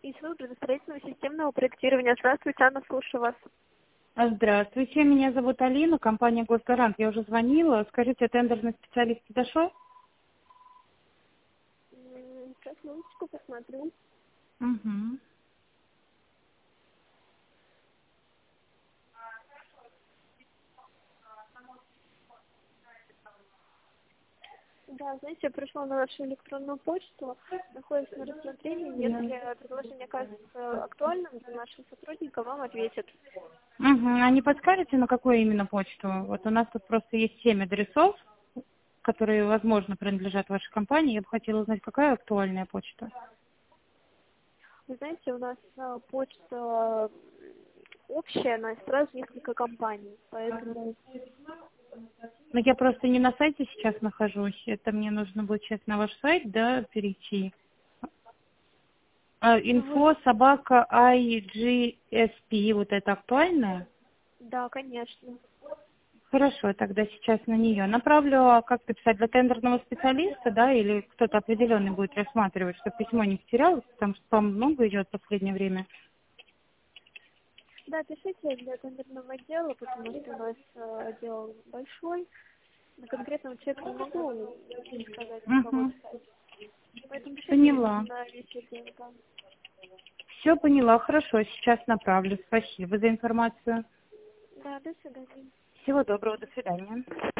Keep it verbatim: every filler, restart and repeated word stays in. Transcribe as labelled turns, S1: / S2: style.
S1: ИСВ градостроительного системного проектирования. Здравствуйте, Анна, слушаю вас.
S2: Здравствуйте, меня зовут Алина, компания «Госгарант». Я уже звонила. Скажите, тендерный специалист подошел?
S1: М, Сейчас, минуточку, посмотрю.
S2: Угу.
S1: Да, знаете, я пришла на вашу электронную почту, находится на рассмотрении. Если предложение кажется актуальным для нашего сотрудника, вам ответят.
S2: Угу. А не подскажете, на какую именно почту? Вот у нас тут просто есть семь адресов, которые, возможно, принадлежат вашей компании. Я бы хотела узнать, какая актуальная почта.
S1: Вы знаете, у нас а, почта общая, но сразу несколько компаний, поэтому...
S2: Но я просто не на сайте сейчас нахожусь. Это мне нужно будет сейчас на ваш сайт, да, перейти. А,
S1: Вы-
S2: Инфо, собака, ай джи эс пи, вот это актуальное?
S1: Да, конечно.
S2: Хорошо, тогда сейчас на нее направлю, а как написать, для тендерного специалиста, да, или кто-то определенный будет рассматривать, чтобы письмо не потерялось, потому что спам много идет в последнее время.
S1: Да, пишите для тендерного отдела, потому что у нас э, отдел большой. На конкретного человека не могу сказать, на кого
S2: Угу.
S1: писать. Поэтому пишите
S2: Поняла.
S1: на весь отдел, да.
S2: Все поняла, хорошо, сейчас направлю. Спасибо за информацию.
S1: Да, до свидания.
S2: Всего доброго, до свидания.